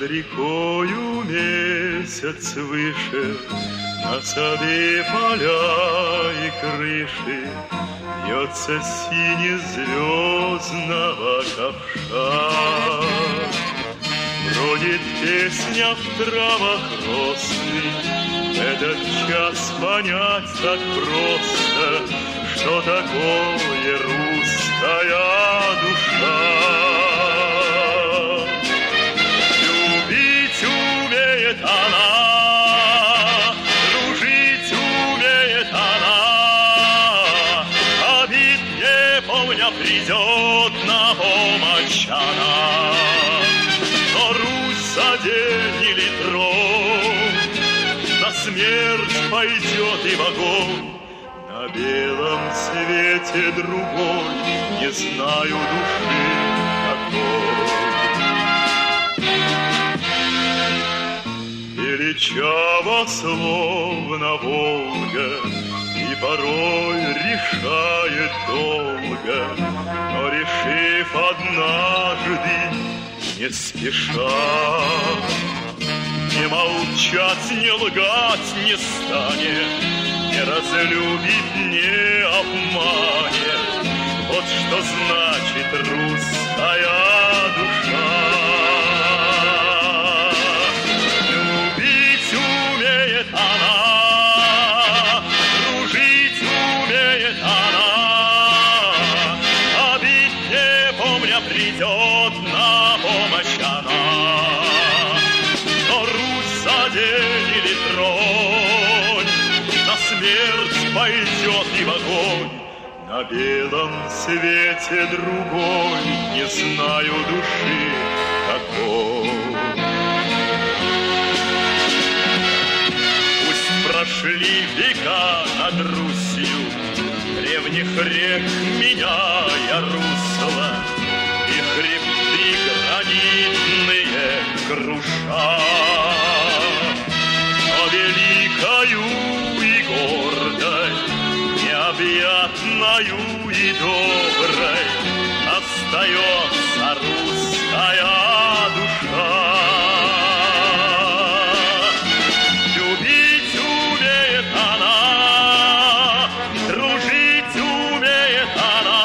Над рекою месяц выше, на сады, поля и крыши вьется сине-звездного ковша. Бродит песня в травах росных, этот час понять так просто, что такое русская душа. Любить умеет она, дружить умеет она, обид не помня придет на помощь она. Но Русь за день или трон на смерть пойдет и в огонь. На белом свете другой не знаю души такой. Величаво, словно Волга, и порой решает долго, но решив однажды, не спеша, не молчать, не лгать не станет, не разлюбит, не обманет. Вот что значит русская душа. Любить умеет она, дружить умеет она, обид не помня придет на помощь она. Но Русь за день или тронь на смерть пойдет и в огонь. На белом свете другой не знаю души такой. Пусть прошли века над Русью, древних рек меняя русло, и хребты гранитные круша. Но великою и гордой, необъятною и доброй остается русская душа. Любить умеет она, дружить умеет она,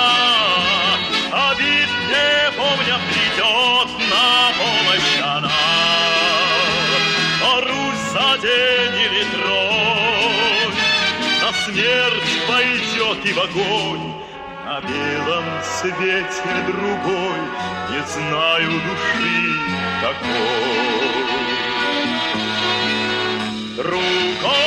обид не помня придет на помощь она. Но Русь за день или трон на смерть пойдет и в огонь. На белом свете другой не знаю души такой. Другой